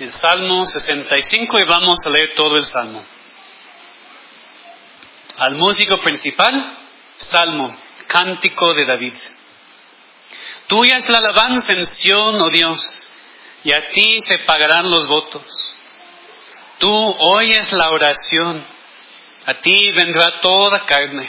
el Salmo 65 y vamos a leer todo el Salmo. Al músico principal, Salmo, cántico de David. Tuya es la alabanza en Sión, oh Dios, y a ti se pagarán los votos. Tú oyes la oración, a ti vendrá toda carne.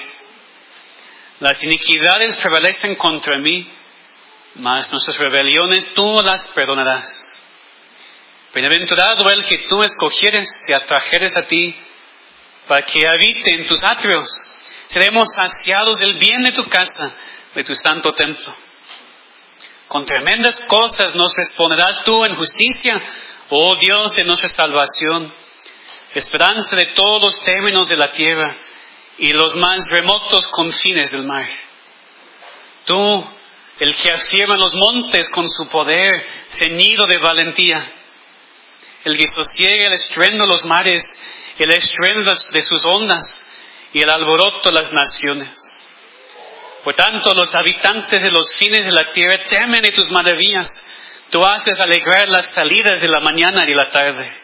Las iniquidades prevalecen contra mí, mas nuestras rebeliones tú las perdonarás. Bienaventurado el que tú escogieres y atrajeres a ti, para que habite en tus atrios. Seremos saciados del bien de tu casa, de tu santo templo. Con tremendas cosas nos responderás tú en justicia, oh Dios de nuestra salvación, esperanza de todos los términos de la tierra y los más remotos confines del mar. Tú, el que afirma los montes con su poder, ceñido de valentía, el que sosiega el estruendo de los mares, el estruendo de sus ondas y el alboroto de las naciones. Por tanto, los habitantes de los fines de la tierra temen de tus maravillas. Tú haces alegrar las salidas de la mañana y de la tarde.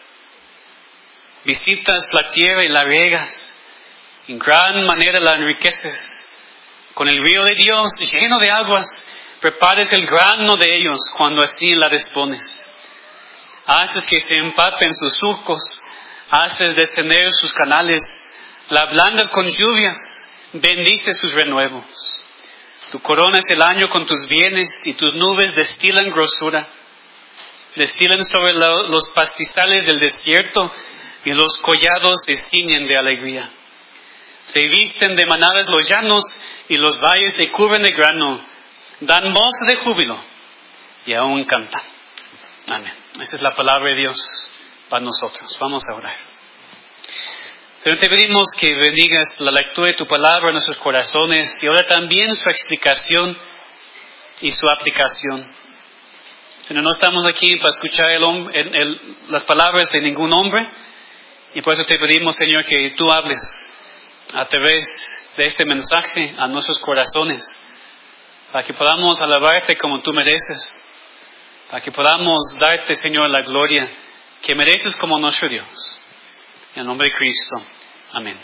Visitas la tierra y la riegas. En gran manera la enriqueces. Con el río de Dios lleno de aguas, prepares el grano de ellos cuando así la dispones. Haces que se empapen sus surcos, haces descender sus canales, la ablandas con lluvias, bendices sus renuevos. Tu coronas el año con tus bienes y tus nubes destilan grosura. Destilan sobre los pastizales del desierto y los collados se ciñen de alegría. Se visten de manadas los llanos y los valles se cubren de grano. Dan voz de júbilo y aún cantan. Amén. Esa es la palabra de Dios para nosotros. Vamos a orar. Señor, te pedimos que bendigas la lectura de tu palabra en nuestros corazones y ahora también su explicación y su aplicación. Señor, no estamos aquí para escuchar las palabras de ningún hombre y por eso te pedimos, Señor, que tú hables a través de este mensaje a nuestros corazones para que podamos alabarte como tú mereces, para que podamos darte, Señor, la gloria que mereces como nuestro Dios. En el nombre de Cristo. Amén.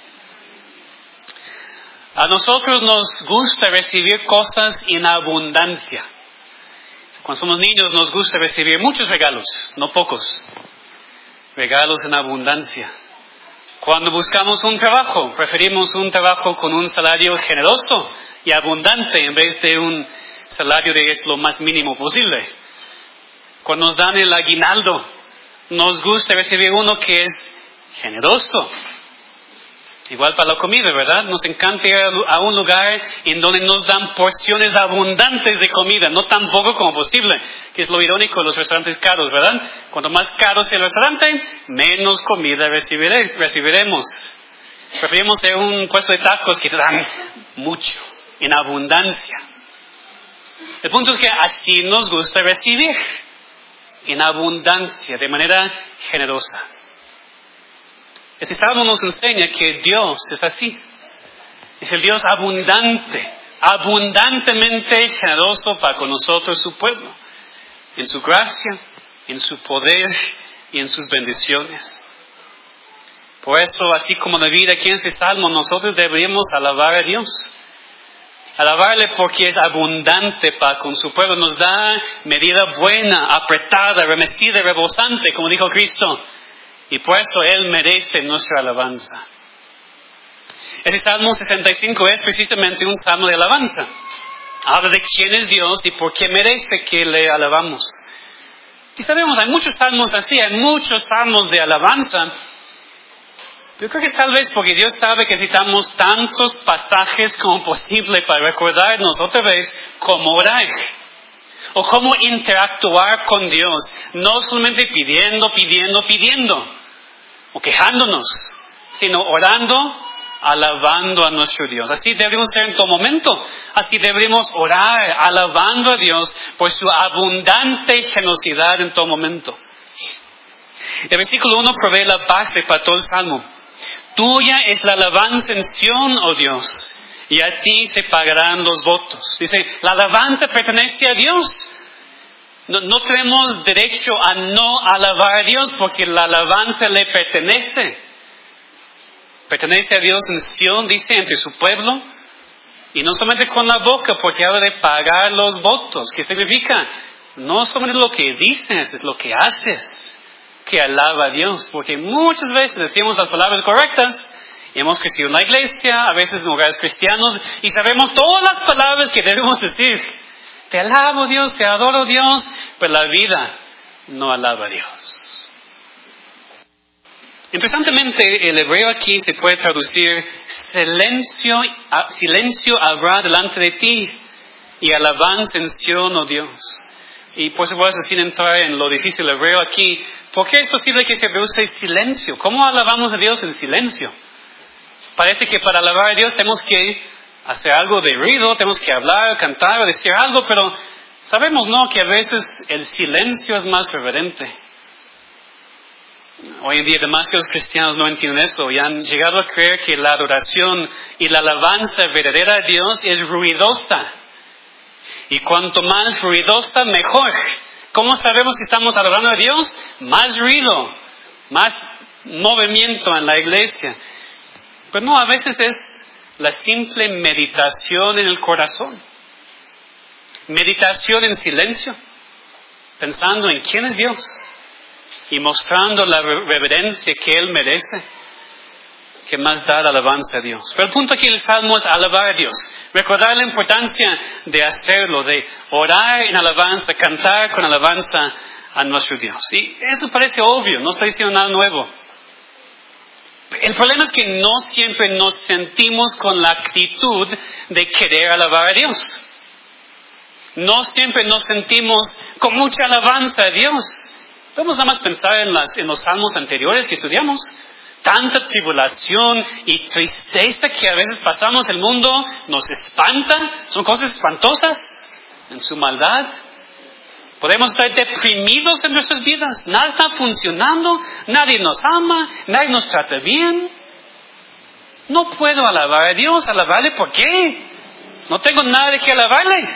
A nosotros nos gusta recibir cosas en abundancia. Cuando somos niños nos gusta recibir muchos regalos, no pocos. Regalos en abundancia. Cuando buscamos un trabajo, preferimos un trabajo con un salario generoso y abundante en vez de un salario de es lo más mínimo posible. Cuando nos dan el aguinaldo, nos gusta recibir uno que es generoso. Igual para la comida, ¿verdad? Nos encanta ir a un lugar en donde nos dan porciones abundantes de comida, no tan poco como posible, que es lo irónico de los restaurantes caros, ¿verdad? Cuanto más caro sea el restaurante, menos comida recibiremos. Preferimos ir a un puesto de tacos que te dan mucho, en abundancia. El punto es que así nos gusta recibir, en abundancia, de manera generosa. Este salmo nos enseña que Dios es así. Es el Dios abundante, abundantemente generoso para con nosotros, su pueblo. En su gracia, en su poder y en sus bendiciones. Por eso, así como David aquí en este salmo, nosotros deberíamos alabar a Dios. Alabarle porque es abundante para con su pueblo. Nos da medida buena, apretada, remecida, rebosante, como dijo Cristo. Y por eso Él merece nuestra alabanza. Ese Salmo 65 es precisamente un salmo de alabanza. Habla de quién es Dios y por qué merece que le alabamos. Y sabemos, hay muchos salmos así, hay muchos salmos de alabanza. Yo creo que tal vez porque Dios sabe que necesitamos tantos pasajes como posible para recordarnos otra vez cómo orar. O cómo interactuar con Dios, no solamente pidiendo, o quejándonos, sino orando, alabando a nuestro Dios. Así deberíamos ser en todo momento, así deberíamos orar, alabando a Dios por su abundante generosidad en todo momento. El versículo 1 provee la base para todo el Salmo. Tuya es la alabanza en Sión, oh Dios, y a ti se pagarán los votos. Dice, la alabanza pertenece a Dios. No tenemos derecho a no alabar a Dios porque la alabanza le pertenece. Pertenece a Dios en Sion, dice, entre su pueblo. Y no solamente con la boca, porque habla de pagar los votos. ¿Qué significa? No solamente lo que dices, es lo que haces que alaba a Dios. Porque muchas veces decimos las palabras correctas, y hemos crecido en la iglesia, a veces en lugares cristianos, y sabemos todas las palabras que debemos decir. Te alabo Dios, te adoro Dios, pero la vida no alaba a Dios. Interesantemente, el hebreo aquí se puede traducir, silencio habrá delante de ti, y alabanza en Sion, oh Dios. Y por supuesto, sin entrar en lo difícil del hebreo aquí, ¿por qué es posible que se use silencio? ¿Cómo alabamos a Dios en silencio? Parece que para alabar a Dios tenemos que hacer algo de ruido, tenemos que hablar, cantar o decir algo, pero sabemos, ¿no?, que a veces el silencio es más reverente. Hoy en día demasiados cristianos no entienden eso y han llegado a creer que la adoración y la alabanza verdadera a Dios es ruidosa. Y cuanto más ruidosa, mejor. ¿Cómo sabemos si estamos adorando a Dios? Más ruido, más movimiento en la iglesia. Pero no, a veces es la simple meditación en el corazón. Meditación en silencio, pensando en quién es Dios y mostrando la reverencia que Él merece, que más da la alabanza a Dios. Pero el punto aquí del Salmo es alabar a Dios, recordar la importancia de hacerlo, de orar en alabanza, cantar con alabanza a nuestro Dios. Y eso parece obvio, no estoy diciendo nada nuevo. El problema es que no siempre nos sentimos con la actitud de querer alabar a Dios. No siempre nos sentimos con mucha alabanza a Dios. Podemos nada más pensar en los salmos anteriores que estudiamos. Tanta tribulación y tristeza que a veces pasamos, el mundo nos espanta, son cosas espantosas en su maldad. Podemos estar deprimidos en nuestras vidas, nada está funcionando, nadie nos ama, nadie nos trata bien. No puedo alabar a Dios, alabarle, ¿por qué? No tengo nada de qué alabarle.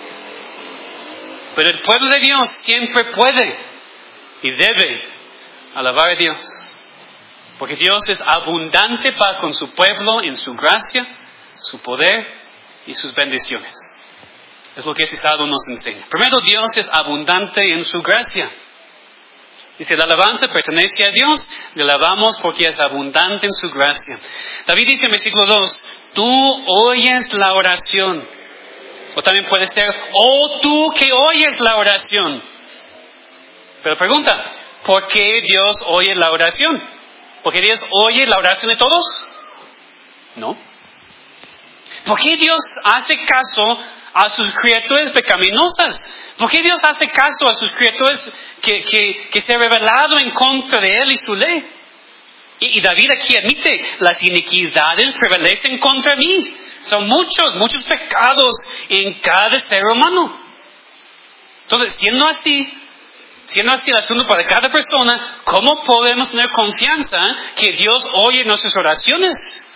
Pero el pueblo de Dios siempre puede y debe alabar a Dios. Porque Dios es abundante para con su pueblo en su gracia, su poder y sus bendiciones. Es lo que ese salmo nos enseña. Primero, Dios es abundante en su gracia. Dice, la alabanza pertenece a Dios, le alabamos porque es abundante en su gracia. David dice en versículo 2, tú oyes la oración. O también puede ser, oh tú que oyes la oración. Pero pregunta, ¿por qué Dios oye la oración? ¿Por qué Dios oye la oración de todos? No. ¿Por qué Dios hace caso a sus criaturas pecaminosas? ¿Por qué Dios hace caso a sus criaturas que se han rebelado en contra de Él y su ley? Y David aquí admite, las iniquidades prevalecen contra mí. Son muchos pecados en cada ser humano. Entonces, siendo así el asunto para cada persona, ¿cómo podemos tener confianza que Dios oye nuestras oraciones?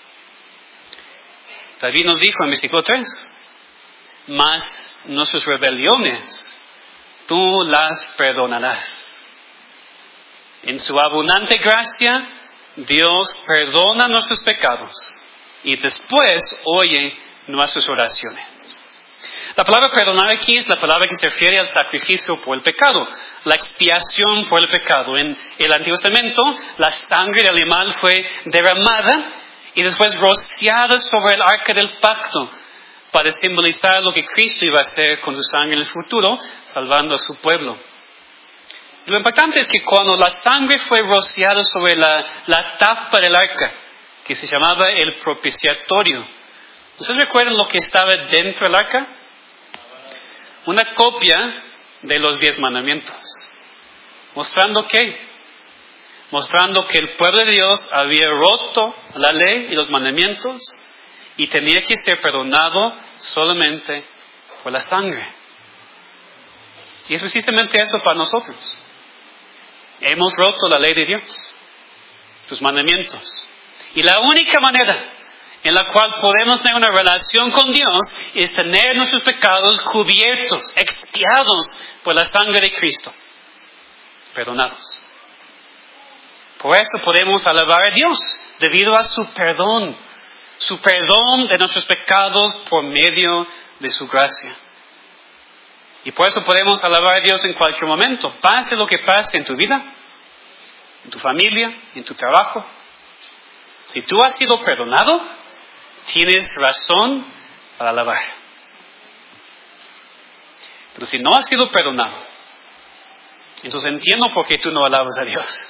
David nos dijo en versículo 3, mas nuestras rebeliones tú las perdonarás. En su abundante gracia, Dios perdona nuestros pecados y después oye nuestras oraciones. La palabra perdonar aquí es la palabra que se refiere al sacrificio por el pecado, la expiación por el pecado. En el Antiguo Testamento, la sangre del animal fue derramada y después rociada sobre el arca del pacto para simbolizar lo que Cristo iba a hacer con su sangre en el futuro, salvando a su pueblo. Lo importante es que cuando la sangre fue rociada sobre la tapa del arca, que se llamaba el propiciatorio, ¿ustedes recuerdan lo que estaba dentro del arca? Una copia de los 10 mandamientos. ¿Mostrando qué? Mostrando que el pueblo de Dios había roto la ley y los mandamientos y tenía que ser perdonado solamente por la sangre. Y es precisamente eso para nosotros. Hemos roto la ley de Dios, sus mandamientos. Y la única manera en la cual podemos tener una relación con Dios es tener nuestros pecados cubiertos, expiados por la sangre de Cristo. Perdonados. Por eso podemos alabar a Dios, debido a su perdón de nuestros pecados por medio de su gracia. Y por eso podemos alabar a Dios en cualquier momento, pase lo que pase en tu vida, en tu familia, en tu trabajo. Si tú has sido perdonado, tienes razón para alabar. Pero si no has sido perdonado, entonces entiendo por qué tú no alabas a Dios.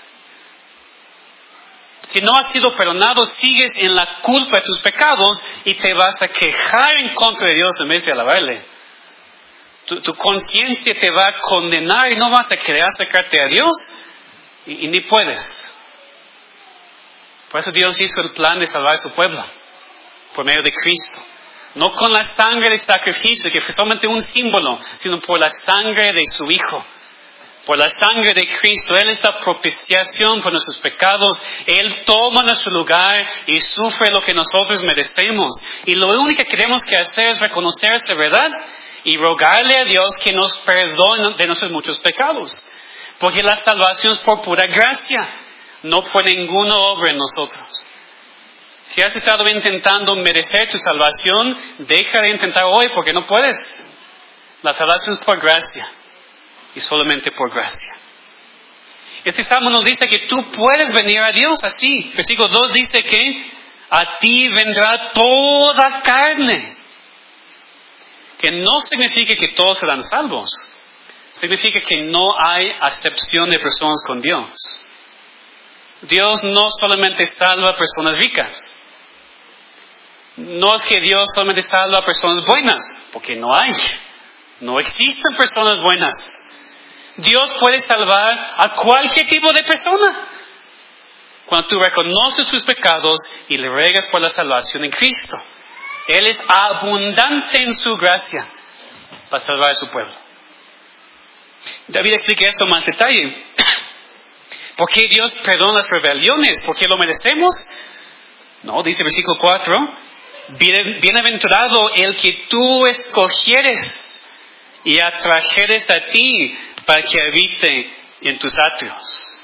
Si no has sido perdonado, sigues en la culpa de tus pecados y te vas a quejar en contra de Dios en vez de alabarle. Tu conciencia te va a condenar y no vas a querer acercarte a Dios y ni puedes. Por eso Dios hizo el plan de salvar a su pueblo por medio de Cristo. No con la sangre del sacrificio, que fue solamente un símbolo, sino por la sangre de su Hijo. Por la sangre de Cristo, Él es la propiciación por nuestros pecados. Él toma nuestro lugar y sufre lo que nosotros merecemos. Y lo único que tenemos que hacer es reconocer esa verdad y rogarle a Dios que nos perdone de nuestros muchos pecados. Porque la salvación es por pura gracia, no por ninguna obra en nosotros. Si has estado intentando merecer tu salvación, deja de intentar hoy porque no puedes. La salvación es por gracia. Y solamente por gracia. Este salmo nos dice que tú puedes venir a Dios así. Versículo 2 dice que a ti vendrá toda carne. Que no significa que todos serán salvos. Significa que no hay acepción de personas con Dios. Dios no solamente salva a personas ricas. No es que Dios solamente salva a personas buenas, porque no hay. No existen personas buenas. Dios puede salvar a cualquier tipo de persona. Cuando tú reconoces tus pecados y le ruegas por la salvación en Cristo. Él es abundante en su gracia para salvar a su pueblo. David explica esto en más detalle. ¿Por qué Dios perdona las rebeliones? ¿Por qué lo merecemos? No, dice versículo 4. Bienaventurado el que tú escogieres y atrajeres a ti para que habite en tus atrios.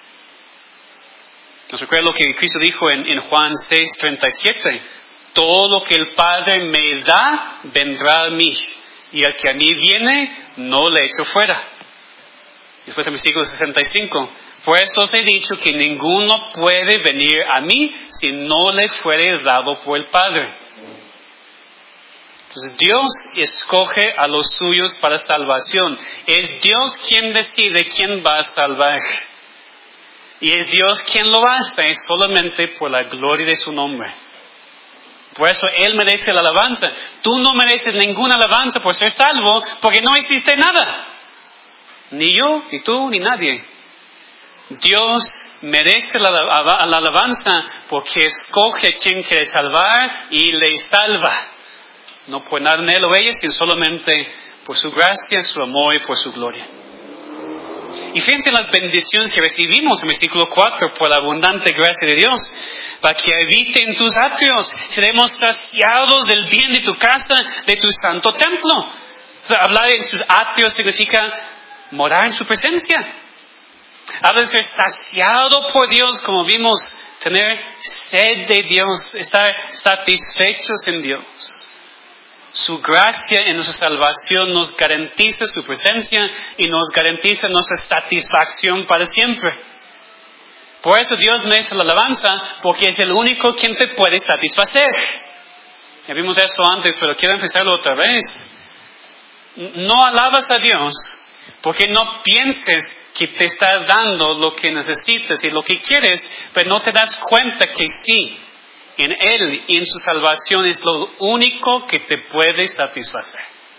¿Nos recuerda lo que Cristo dijo en Juan 6:37? Todo lo que el Padre me da, vendrá a mí. Y el que a mí viene, no le echo fuera. Después en versículo 65. Por eso os he dicho que ninguno puede venir a mí si no le fuere dado por el Padre. Entonces Dios escoge a los suyos para salvación. Es Dios quien decide quién va a salvar. Y es Dios quien lo hace solamente por la gloria de su nombre. Por eso Él merece la alabanza. Tú no mereces ninguna alabanza por ser salvo, porque no existe nada. Ni yo, ni tú, ni nadie. Dios merece la alabanza porque escoge a quien quiere salvar y le salva. No por nada en él o ella, sino solamente por su gracia, su amor y por su gloria. Y fíjense en las bendiciones que recibimos en versículo 4 por la abundante gracia de Dios. Para que habite en tus atrios, seremos saciados del bien de tu casa, de tu santo templo. O sea, hablar de sus atrios significa morar en su presencia. Habla de ser saciado por Dios, como vimos, tener sed de Dios, estar satisfechos en Dios. Su gracia en nuestra salvación nos garantiza su presencia y nos garantiza nuestra satisfacción para siempre. Por eso Dios merece la alabanza, porque es el único quien te puede satisfacer. Ya vimos eso antes, pero quiero empezarlo otra vez. No alabas a Dios porque no pienses que te está dando lo que necesitas y lo que quieres, pero no te das cuenta que sí, en Él y en su salvación es lo único que te puede satisfacer.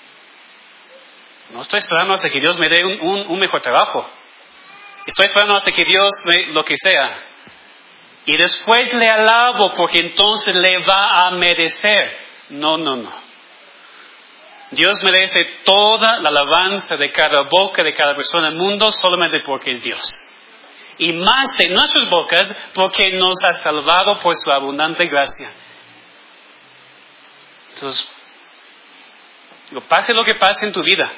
No estoy esperando hasta que Dios me dé un mejor trabajo. Estoy esperando hasta que Dios me lo que sea. Y después le alabo porque entonces le va a merecer. No. Dios merece toda la alabanza de cada boca, de cada persona en el mundo, solamente porque es Dios. Y más de nuestras bocas, porque nos ha salvado por su abundante gracia. Entonces, pase lo que pase en tu vida,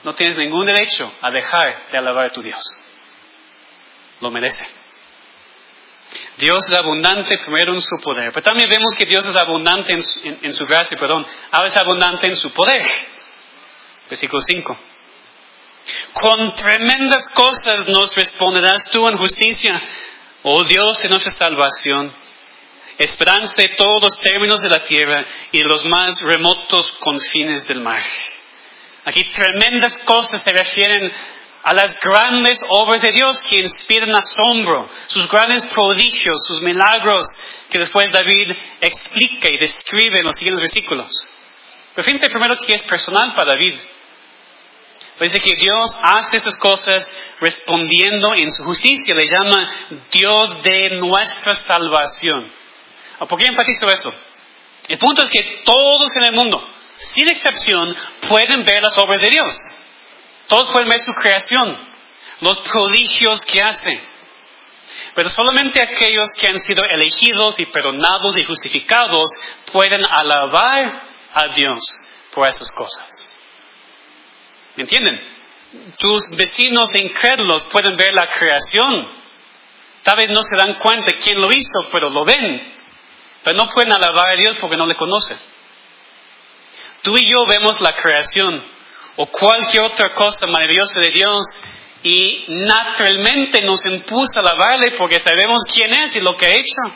no tienes ningún derecho a dejar de alabar a tu Dios. Lo merece. Dios es abundante primero en su poder, pero también vemos que Dios es abundante en su gracia, ahora es abundante en su poder. Versículo 5. Con tremendas cosas nos responderás tú en justicia, oh Dios de nuestra salvación, esperanza de todos los términos de la tierra y de los más remotos confines del mar. Aquí tremendas cosas se refieren a las grandes obras de Dios que inspiran asombro, sus grandes prodigios, sus milagros, que después David explica y describe en los siguientes versículos. Pero fíjense primero que es personal para David. Dice que Dios hace esas cosas respondiendo en su justicia. Le llama Dios de nuestra salvación. ¿Por qué enfatizo eso? El punto es que todos en el mundo, sin excepción, pueden ver las obras de Dios. Todos pueden ver su creación, los prodigios que hace. Pero solamente aquellos que han sido elegidos y perdonados y justificados pueden alabar a Dios por esas cosas. ¿Me entienden? Tus vecinos incrédulos pueden ver la creación. Tal vez no se dan cuenta quién lo hizo, pero lo ven. Pero no pueden alabar a Dios porque no le conocen. Tú y yo vemos la creación o cualquier otra cosa maravillosa de Dios y naturalmente nos impulsa a alabarle porque sabemos quién es y lo que ha hecho.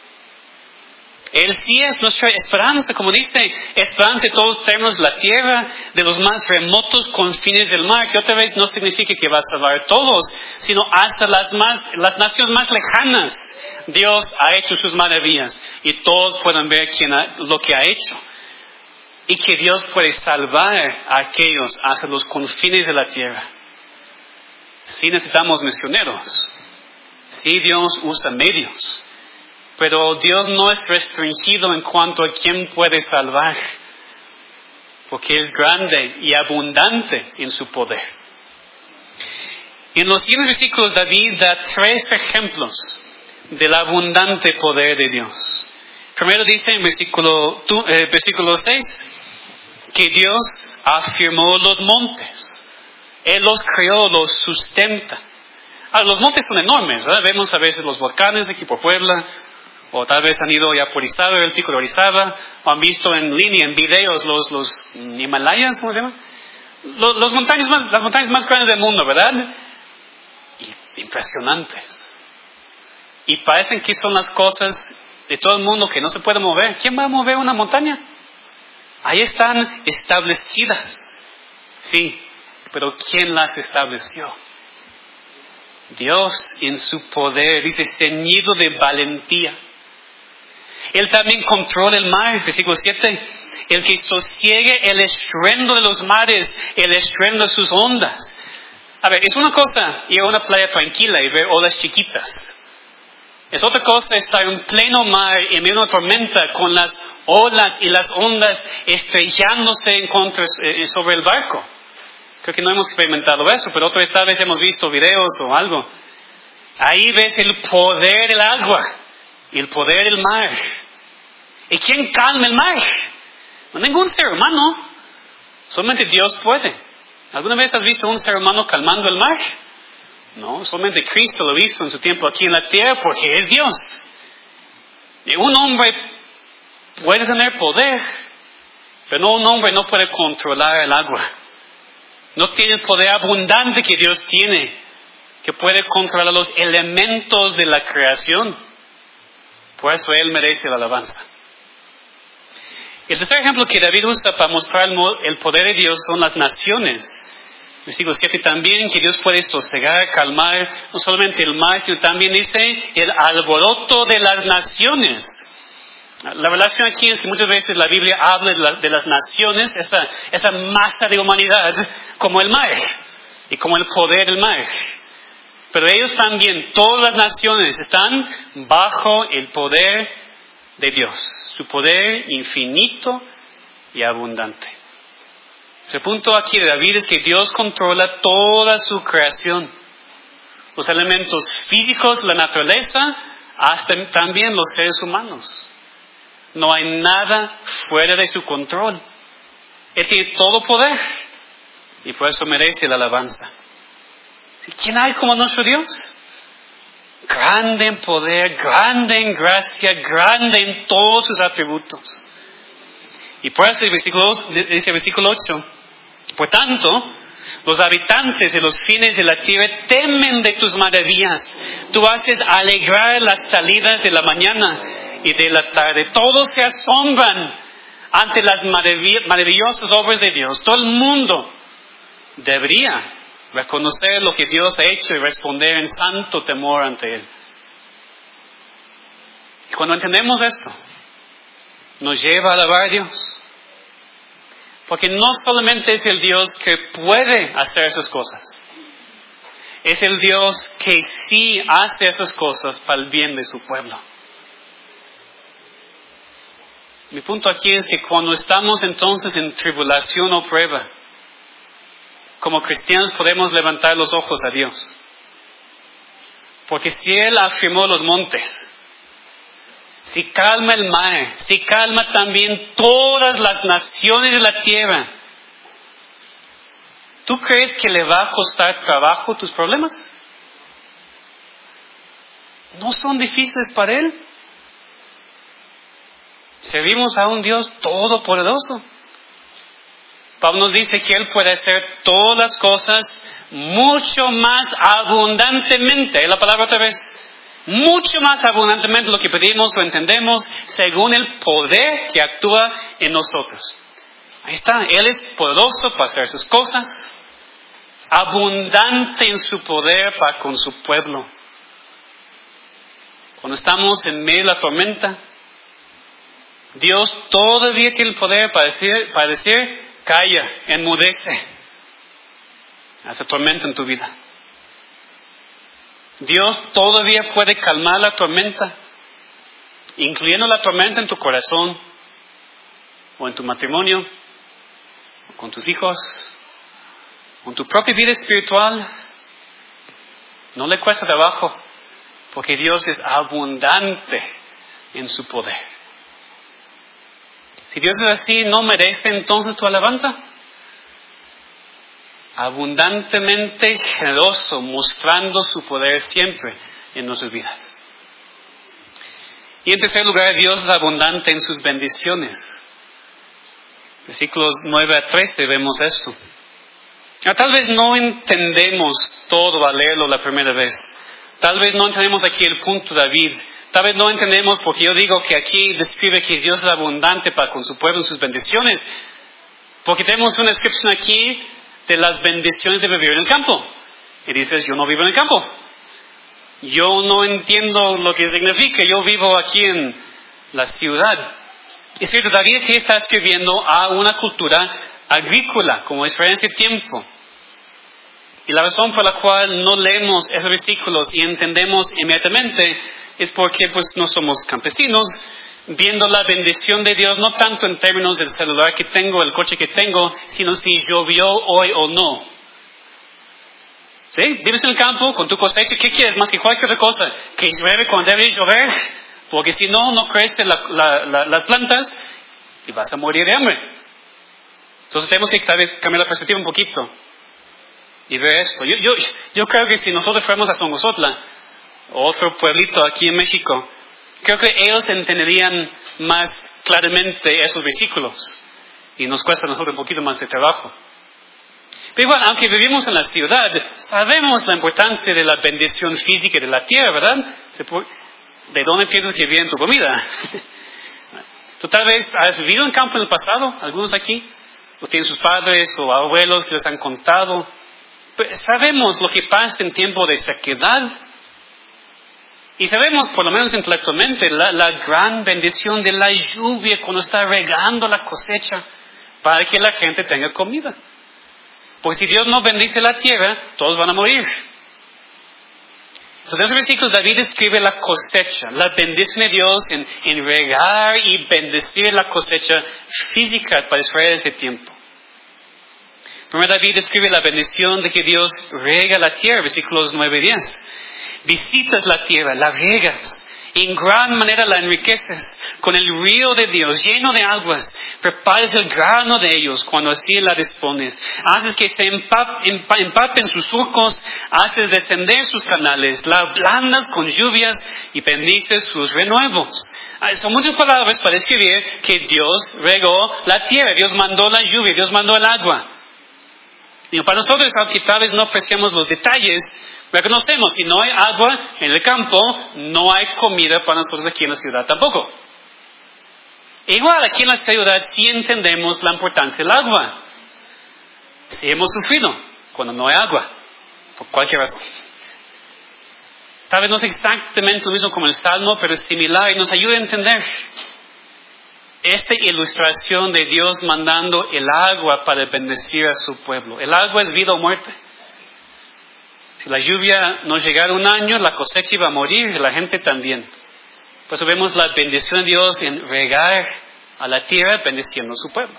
Él sí es nuestra esperanza, como dice, esperanza de todos los términos de la tierra, de los más remotos confines del mar, que otra vez no significa que va a salvar a todos, sino hasta las naciones más lejanas. Dios ha hecho sus maravillas y todos pueden ver lo que ha hecho. Y que Dios puede salvar a aquellos hasta los confines de la tierra. Sí necesitamos misioneros. Sí Dios usa medios. Pero Dios no es restringido en cuanto a quién puede salvar. Porque es grande y abundante en su poder. En los siguientes versículos David da 3 ejemplos del abundante poder de Dios. Primero dice en versículo 6 que Dios afirmó los montes. Él los creó, los sustenta. Los montes son enormes, ¿verdad? Vemos a veces los volcanes de aquí por Puebla, o tal vez han ido ya por Orizaba, el pico de Orizaba, o han visto en línea, en videos, los Himalayas, ¿cómo se llama? Las montañas más grandes del mundo, ¿verdad? Y impresionantes. Y parecen que son las cosas de todo el mundo que no se puede mover. ¿Quién va a mover una montaña? Ahí están establecidas. Sí, pero ¿quién las estableció? Dios en su poder, dice, ceñido de valentía. Él también controla el mar, versículo 7. El que sosiegue el estruendo de los mares, el estruendo de sus ondas. A ver, es una cosa ir a una playa tranquila y ver olas chiquitas. Es otra cosa estar en pleno mar, en medio de una tormenta, con las olas y las ondas estrellándose sobre el barco. Creo que no hemos experimentado eso, pero otra vez hemos visto videos o algo. Ahí ves el poder del agua y el poder del mar. ¿Y quién calma el mar? No ningún ser humano. Solamente Dios puede. ¿Alguna vez has visto un ser humano calmando el mar? No, solamente Cristo lo hizo en su tiempo aquí en la tierra porque es Dios. Y un hombre puede tener poder, pero un hombre no puede controlar el agua. No tiene el poder abundante que Dios tiene, que puede controlar los elementos de la creación. Por eso Él merece la alabanza. El tercer ejemplo que David usa para mostrar el poder de Dios son las naciones. Versículo 7 también, que Dios puede sosegar, calmar, no solamente el mar, sino también dice el alboroto de las naciones. La relación aquí es que muchas veces la Biblia habla de las naciones, esa masa de humanidad, como el mar y como el poder del mar. Pero ellos también, todas las naciones, están bajo el poder de Dios, su poder infinito y abundante. El punto aquí de David es que Dios controla toda su creación. Los elementos físicos, la naturaleza, hasta también los seres humanos. No hay nada fuera de su control. Él tiene todo poder. Y por eso merece la alabanza. ¿Quién hay como nuestro Dios? Grande en poder, grande en gracia, grande en todos sus atributos. Y por eso dice el versículo 8, por tanto, los habitantes de los fines de la tierra temen de tus maravillas. Tú haces alegrar las salidas de la mañana y de la tarde. Todos se asombran ante las maravillosas obras de Dios. Todo el mundo debería reconocer lo que Dios ha hecho y responder en santo temor ante Él. Y cuando entendemos esto, nos lleva a alabar a Dios. Porque no solamente es el Dios que puede hacer esas cosas, es el Dios que sí hace esas cosas para el bien de su pueblo. Mi punto aquí es que cuando estamos entonces en tribulación o prueba, como cristianos podemos levantar los ojos a Dios. Porque si Él afirmó los montes, si calma el mar, si calma también todas las naciones de la tierra, ¿tú crees que le va a costar trabajo tus problemas? ¿No son difíciles para Él? Servimos a un Dios todopoderoso. Pablo nos dice que Él puede hacer todas las cosas mucho más abundantemente. Es la palabra otra vez. Mucho más abundantemente de lo que pedimos o entendemos según el poder que actúa en nosotros. Ahí está. Él es poderoso para hacer sus cosas. Abundante en su poder para con su pueblo. Cuando estamos en medio de la tormenta, Dios todavía tiene el poder para decir calla, enmudece. Hace tormenta en tu vida. Dios todavía puede calmar la tormenta, incluyendo la tormenta en tu corazón, o en tu matrimonio, o con tus hijos, o en tu propia vida espiritual. No le cuesta trabajo, porque Dios es abundante en su poder. Si Dios es así, ¿no merece entonces tu alabanza? Abundantemente generoso, mostrando su poder siempre en nuestras vidas. Y en tercer lugar, Dios es abundante en sus bendiciones. Versículos 9 a 13 vemos esto. Tal vez no entendemos todo al leerlo la primera vez. Tal vez no entendemos aquí el punto de David. Tal vez no entendemos porque yo digo que aquí describe que Dios es abundante para con su pueblo en sus bendiciones. Porque tenemos una descripción aquí de las bendiciones de vivir en el campo. Y dices, yo no vivo en el campo. Yo no entiendo lo que significa. Yo vivo aquí en la ciudad. Es cierto, David aquí está escribiendo a una cultura agrícola, como Israel en ese tiempo. Y la razón por la cual no leemos esos versículos y entendemos inmediatamente es porque pues no somos campesinos, viendo la bendición de Dios no tanto en términos del celular que tengo, el coche que tengo, sino si llovió hoy o no. ¿Sí? Vives en el campo con tu cosecha, ¿qué quieres más que cualquier otra cosa? Que llueve cuando debe llover, porque si no, no crecen las plantas y vas a morir de hambre. Entonces tenemos que cambiar la perspectiva un poquito y ver esto. Yo creo que si nosotros fuéramos a Songosotla, otro pueblito aquí en México, creo que ellos entenderían más claramente esos versículos. Y nos cuesta a nosotros un poquito más de trabajo. Pero igual, aunque vivimos en la ciudad, sabemos la importancia de la bendición física de la tierra, ¿verdad? ¿De dónde piensas que viene tu comida? Tú tal vez has vivido en campo en el pasado, algunos aquí, o tienen sus padres o abuelos que les han contado. Pero sabemos lo que pasa en tiempo de sequedad. Y sabemos, por lo menos intelectualmente, la gran bendición de la lluvia cuando está regando la cosecha para que la gente tenga comida. Pues si Dios no bendice la tierra, todos van a morir. Entonces en ese versículo David describe la cosecha, la bendición de Dios en regar y bendecir la cosecha física para Israel en ese tiempo. Primero David describe la bendición de que Dios rega la tierra, versículos 9 y 10. Visitas la tierra, la riegas En gran manera la enriqueces con el río de Dios lleno de aguas. Prepares el grano de ellos cuando así la dispones. Haces que se empapen sus surcos. Haces descender sus canales. La ablandas con lluvias y bendices sus renuevos. Son muchas palabras para describir que Dios regó la tierra. Dios mandó la lluvia. Dios mandó el agua. Y para nosotros, aunque tal vez no apreciamos los detalles, reconocemos, si no hay agua en el campo, no hay comida para nosotros aquí en la ciudad tampoco. Igual aquí en la ciudad sí entendemos la importancia del agua. Sí hemos sufrido cuando no hay agua, por cualquier razón. Tal vez no es exactamente lo mismo como el Salmo, pero es similar y nos ayuda a entender esta ilustración de Dios mandando el agua para bendecir a su pueblo. El agua es vida o muerte. Si la lluvia no llegara un año, la cosecha iba a morir y la gente también. Por eso vemos la bendición de Dios en regar a la tierra, bendiciendo a su pueblo.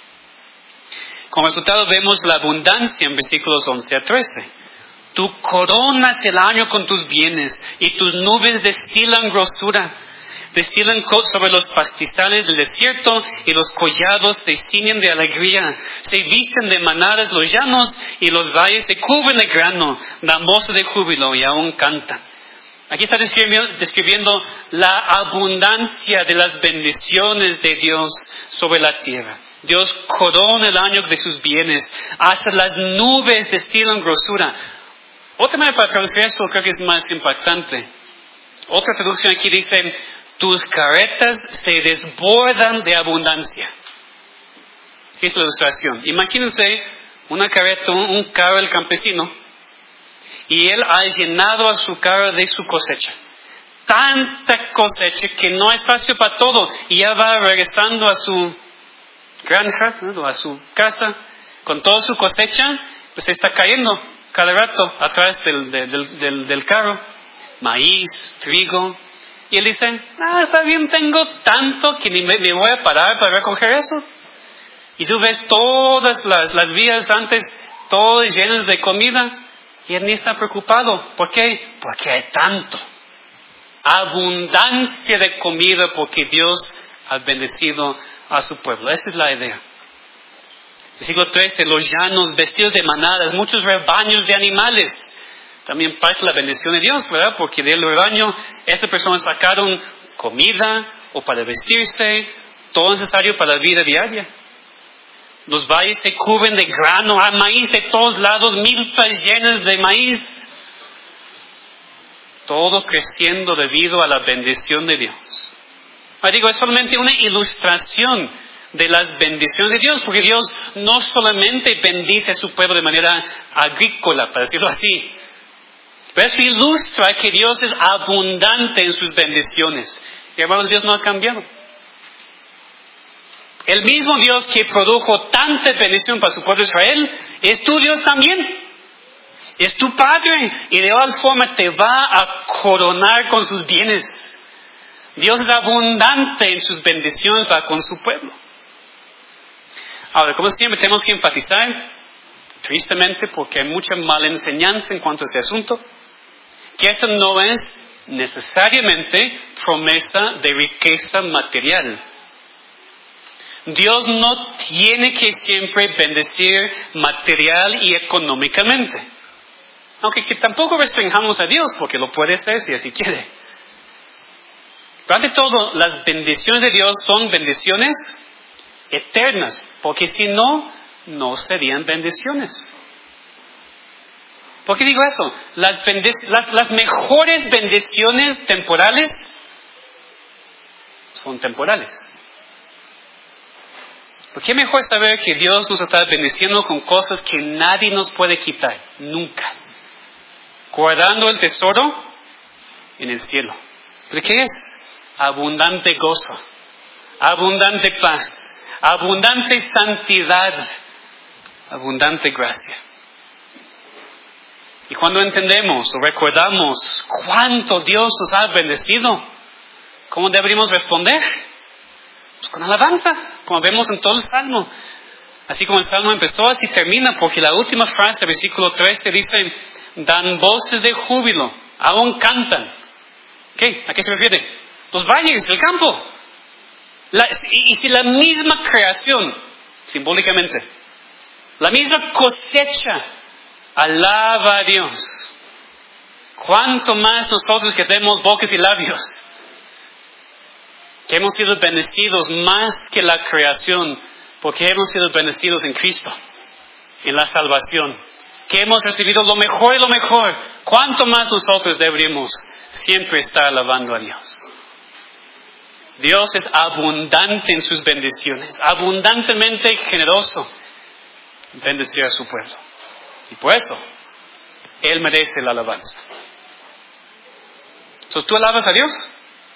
Como resultado vemos la abundancia en versículos 11 a 13. Tú coronas el año con tus bienes y tus nubes destilan grosura. Destilan sobre los pastizales del desierto y los collados se ciñen de alegría. Se visten de manadas los llanos y los valles se cubren de grano. Dan voces de júbilo y aún cantan. Aquí está describiendo la abundancia de las bendiciones de Dios sobre la tierra. Dios corona el año de sus bienes. Hasta las nubes destilan grosura. Otra manera para traducir esto creo que es más impactante. Otra traducción aquí dice: tus carretas se desbordan de abundancia. ¿Qué es la ilustración? Imagínense una carreta, un carro del campesino, y él ha llenado a su carro de su cosecha. Tanta cosecha que no hay espacio para todo, y ya va regresando a su granja, ¿no?, a su casa, con toda su cosecha, pues está cayendo cada rato atrás del carro. Maíz, trigo. Y él dice: está bien, tengo tanto que ni me voy a parar para recoger eso. Y tú ves todas las vías antes, todas llenas de comida, y él ni está preocupado. ¿Por qué? Porque hay tanto. Abundancia de comida porque Dios ha bendecido a su pueblo. Esa es la idea. Versículo 13, los llanos vestidos de manadas, muchos rebaños de animales. También parte de la bendición de Dios, ¿verdad? Porque del rebaño, esas personas sacaron comida o para vestirse, todo necesario para la vida diaria. Los valles se cubren de grano, hay maíz de todos lados, milpas llenas de maíz. Todo creciendo debido a la bendición de Dios. Ahora digo, es solamente una ilustración de las bendiciones de Dios, porque Dios no solamente bendice a su pueblo de manera agrícola, para decirlo así. Pero eso ilustra que Dios es abundante en sus bendiciones. Y hermanos, Dios no ha cambiado. El mismo Dios que produjo tanta bendición para su pueblo Israel, es tu Dios también. Es tu Padre. Y de igual forma te va a coronar con sus bienes. Dios es abundante en sus bendiciones para con su pueblo. Ahora, como siempre, tenemos que enfatizar, tristemente, porque hay mucha mala enseñanza en cuanto a este asunto, que esto no es necesariamente promesa de riqueza material. Dios no tiene que siempre bendecir material y económicamente. Aunque que tampoco restringamos a Dios, porque lo puede hacer si así quiere. Pero ante todo, las bendiciones de Dios son bendiciones eternas, porque si no, no serían bendiciones. ¿Por qué digo eso? Las mejores bendiciones temporales son temporales. ¿Por qué mejor saber que Dios nos está bendiciendo con cosas que nadie nos puede quitar? Nunca. Guardando el tesoro en el cielo. ¿Pero qué es? Abundante gozo, abundante paz, abundante santidad, abundante gracia. Y cuando entendemos o recordamos cuánto Dios nos ha bendecido, ¿cómo deberíamos responder? Pues con alabanza, como vemos en todo el Salmo. Así como el Salmo empezó, así termina, porque la última frase, versículo 13, dice: dan voces de júbilo, aún cantan. ¿Qué? ¿A qué se refiere? Los valles, el campo. Y si la misma creación, simbólicamente, la misma cosecha, alaba a Dios, ¿cuánto más nosotros que tenemos bocas y labios? Que hemos sido bendecidos más que la creación, porque hemos sido bendecidos en Cristo, en la salvación. Que hemos recibido lo mejor y lo mejor. ¿Cuánto más nosotros deberíamos siempre estar alabando a Dios? Dios es abundante en sus bendiciones, abundantemente generoso en bendecir a su pueblo. Y por eso, Él merece la alabanza. Entonces, ¿tú alabas a Dios?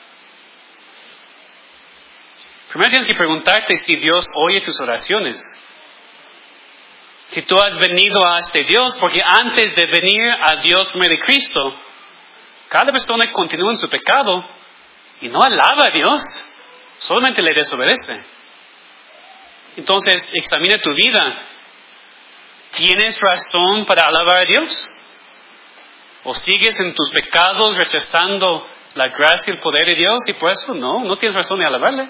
Primero tienes que preguntarte si Dios oye tus oraciones. Si tú has venido a este Dios, porque antes de venir a Dios por medio de Cristo, cada persona continúa en su pecado y no alaba a Dios, solamente le desobedece. Entonces, examina tu vida. ¿Tienes razón para alabar a Dios? ¿O sigues en tus pecados rechazando la gracia y el poder de Dios y por eso no tienes razón de alabarle?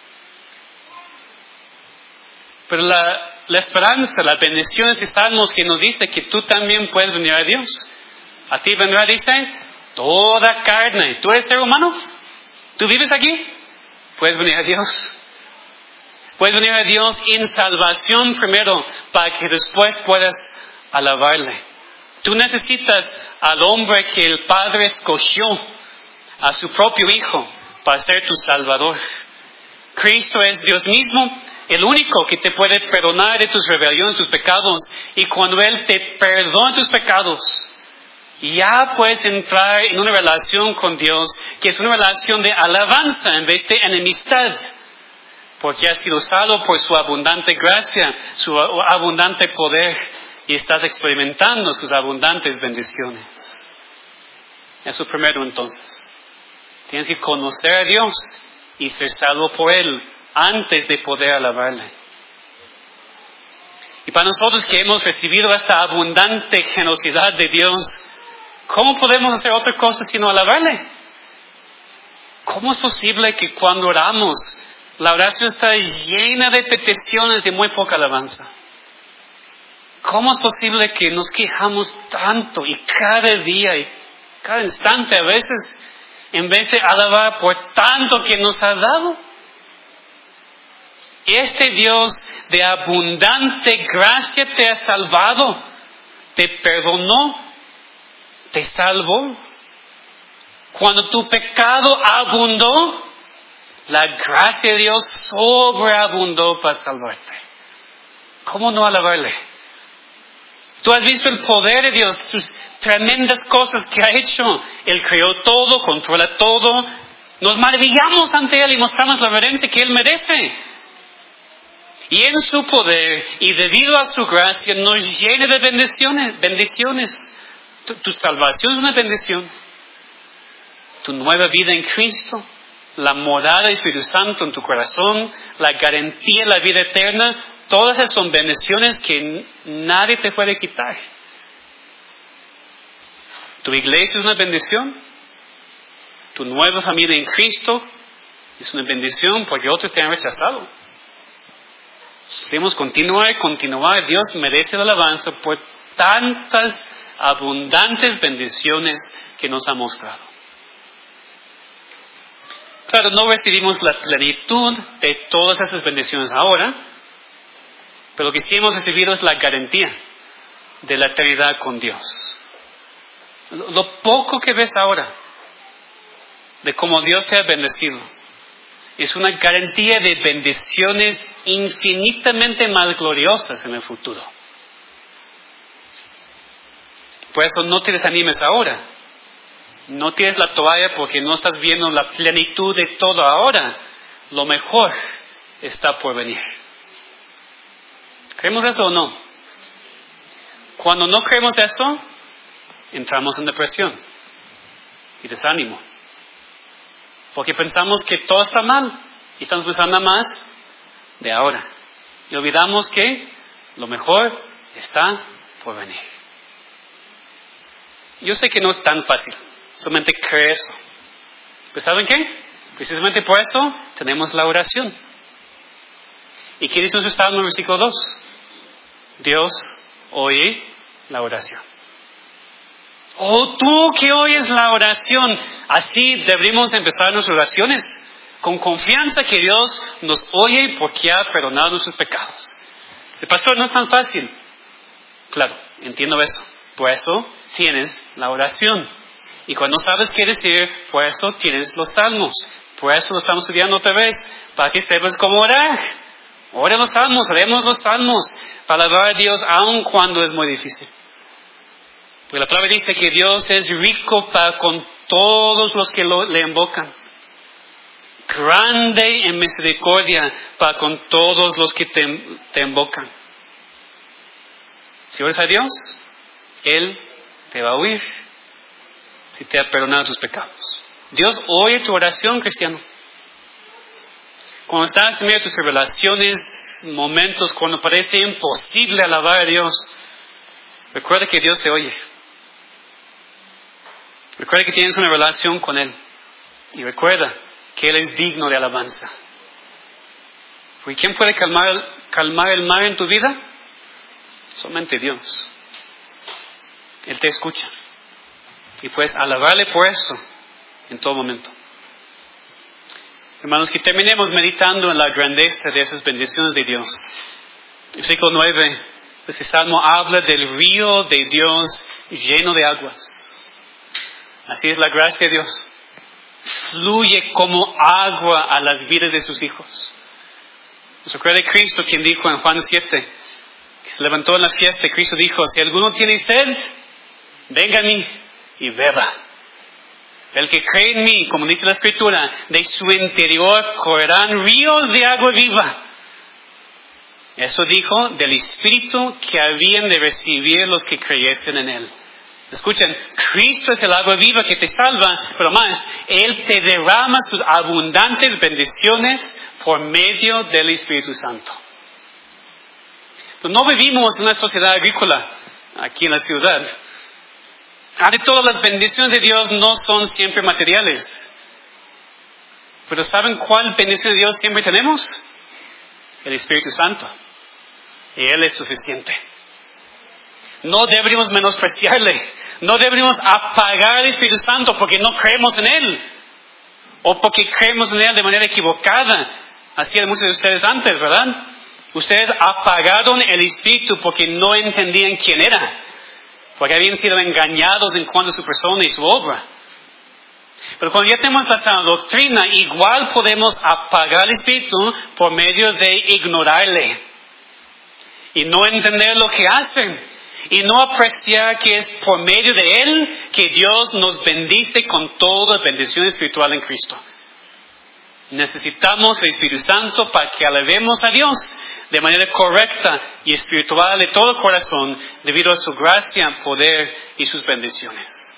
Pero la esperanza, la bendición es Salmos que nos dice que tú también puedes venir a Dios. A ti vendrá, dice, toda carne. ¿Tú eres ser humano? ¿Tú vives aquí? Puedes venir a Dios. Puedes venir a Dios en salvación primero para que después puedas alabarle. Tú necesitas al hombre que el Padre escogió, a su propio Hijo, para ser tu Salvador. Cristo es Dios mismo, el único que te puede perdonar de tus rebeliones, tus pecados. Y cuando Él te perdona tus pecados, ya puedes entrar en una relación con Dios, que es una relación de alabanza en vez de enemistad. Porque has sido salvo por su abundante gracia, su abundante poder, y estás experimentando sus abundantes bendiciones. Eso primero entonces. Tienes que conocer a Dios y ser salvo por Él antes de poder alabarle. Y para nosotros que hemos recibido esta abundante generosidad de Dios, ¿cómo podemos hacer otra cosa sino alabarle? ¿Cómo es posible que cuando oramos, la oración está llena de peticiones y muy poca alabanza? ¿Cómo es posible que nos quejamos tanto y cada día y cada instante a veces, en vez de alabar por tanto que nos ha dado? Este Dios de abundante gracia te ha salvado, te perdonó, te salvó. Cuando tu pecado abundó, la gracia de Dios sobreabundó para salvarte. ¿Cómo no alabarle? Tú has visto el poder de Dios, sus tremendas cosas que ha hecho. Él creó todo, controla todo. Nos maravillamos ante Él y mostramos la reverencia que Él merece. Y en su poder y debido a su gracia nos llena de bendiciones. Tu salvación es una bendición. Tu nueva vida en Cristo, la morada del Espíritu Santo en tu corazón, la garantía de la vida eterna, todas esas son bendiciones que nadie te puede quitar. Tu iglesia es una bendición. Tu nueva familia en Cristo es una bendición porque otros te han rechazado. Debemos continuar. Dios merece la alabanza por tantas abundantes bendiciones que nos ha mostrado. Claro, no recibimos la plenitud de todas esas bendiciones ahora, pero lo que sí hemos recibido es la garantía de la eternidad con Dios. Lo poco que ves ahora de cómo Dios te ha bendecido es una garantía de bendiciones infinitamente más gloriosas en el futuro. Por eso no te desanimes ahora. No tires la toalla porque no estás viendo la plenitud de todo ahora. Lo mejor está por venir. ¿Creemos eso o no? Cuando no creemos eso, entramos en depresión y desánimo. Porque pensamos que todo está mal y estamos pensando más de ahora. Y olvidamos que lo mejor está por venir. Yo sé que no es tan fácil, solamente cree eso. Pues ¿saben qué? Precisamente por eso tenemos la oración. ¿Y qué dice nuestro Salmo en el versículo 2? Dios oye la oración. Oh, tú que oyes la oración. Así deberíamos empezar nuestras oraciones, con confianza que Dios nos oye porque ha perdonado nuestros pecados. El pastor, no es tan fácil. Claro, entiendo eso. Por eso tienes la oración. Y cuando sabes qué decir, por eso tienes los salmos. Por eso lo estamos estudiando otra vez, para que sepas cómo orar. Ore los salmos, oremos los salmos, para alabar a Dios aun cuando es muy difícil. Porque la palabra dice que Dios es rico para con todos los que le invocan. Grande en misericordia para con todos los que te invocan. Si oras a Dios, Él te va a oír si te ha perdonado tus pecados. Dios oye tu oración, cristiano. Cuando estás en medio de tus revelaciones, momentos cuando parece imposible alabar a Dios, recuerda que Dios te oye. Recuerda que tienes una relación con Él. Y recuerda que Él es digno de alabanza. ¿Y quién puede calmar el mar en tu vida? Solamente Dios. Él te escucha. Y puedes alabarle por eso en todo momento. Hermanos, que terminemos meditando en la grandeza de esas bendiciones de Dios. El versículo 9 de este salmo habla del río de Dios lleno de aguas. Así es la gracia de Dios. Fluye como agua a las vidas de sus hijos. Nos recuerda Cristo quien dijo en Juan 7, que se levantó en la fiesta, Cristo dijo, si alguno tiene sed, venga a mí y beba. El que cree en mí, como dice la Escritura, de su interior correrán ríos de agua viva. Eso dijo del Espíritu que habían de recibir los que creyesen en Él. Escuchen, Cristo es el agua viva que te salva, pero más, Él te derrama sus abundantes bendiciones por medio del Espíritu Santo. Entonces, no vivimos en una sociedad agrícola aquí en la ciudad. De todas las bendiciones de Dios no son siempre materiales. Pero ¿saben cuál bendición de Dios siempre tenemos? El Espíritu Santo. Y Él es suficiente. No deberíamos menospreciarle. No deberíamos apagar al Espíritu Santo porque no creemos en Él. O porque creemos en Él de manera equivocada. Así eran muchos de ustedes antes, ¿verdad? Ustedes apagaron el Espíritu porque no entendían quién era. Porque habían sido engañados en cuanto a su persona y su obra. Pero cuando ya tenemos la sana doctrina, igual podemos apagar el Espíritu por medio de ignorarle. Y no entender lo que hacen. Y no apreciar que es por medio de Él que Dios nos bendice con toda bendición espiritual en Cristo. Necesitamos el Espíritu Santo para que alabemos a Dios de manera correcta y espiritual de todo corazón, debido a su gracia, poder y sus bendiciones.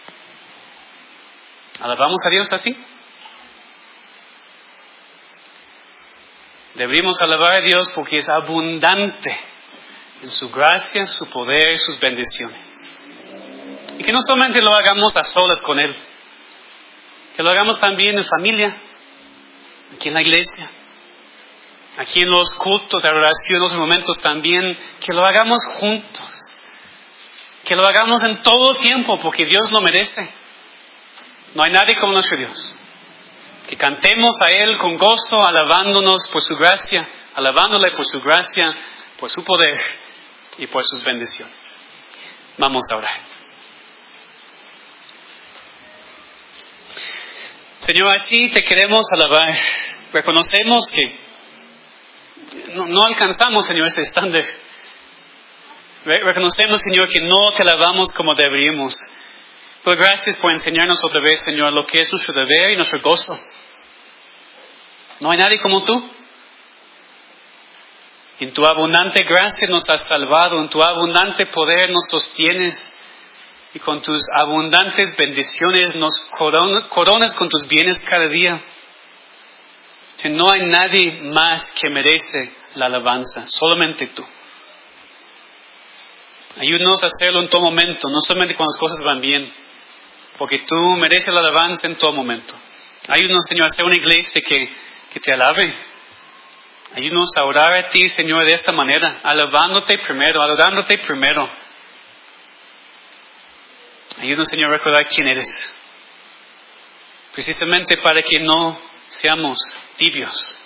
¿Alabamos a Dios así? Deberíamos alabar a Dios porque es abundante en su gracia, su poder y sus bendiciones. Y que no solamente lo hagamos a solas con Él, que lo hagamos también en familia, aquí en la iglesia, aquí en los cultos de oración, en los momentos también, que lo hagamos juntos. Que lo hagamos en todo tiempo, porque Dios lo merece. No hay nadie como nuestro Dios. Que cantemos a Él con gozo, alabándonos por su gracia, alabándole por su gracia, por su poder y por sus bendiciones. Vamos a orar. Señor, así te queremos alabar. Reconocemos que no alcanzamos, Señor, este estándar. Reconocemos, Señor, que no te alabamos como deberíamos. Pero gracias por enseñarnos otra vez, Señor, lo que es nuestro deber y nuestro gozo. No hay nadie como tú. En tu abundante gracia nos has salvado, en tu abundante poder nos sostienes y con tus abundantes bendiciones nos coronas con tus bienes cada día. Si no hay nadie más que merece la alabanza, solamente tú. Ayúdanos a hacerlo en todo momento, no solamente cuando las cosas van bien, porque tú mereces la alabanza en todo momento. Ayúdanos, Señor, a ser una iglesia que te alabe. Ayúdanos a orar a ti, Señor, de esta manera, alabándote primero, adorándote primero. Ayúdanos, Señor, a recordar quién eres. Precisamente para que no seamos tibios,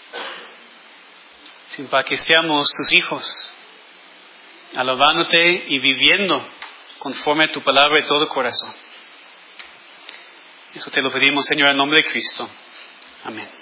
sino para que seamos tus hijos, alabándote y viviendo conforme a tu palabra de todo corazón. Eso te lo pedimos, Señor, en nombre de Cristo. Amén.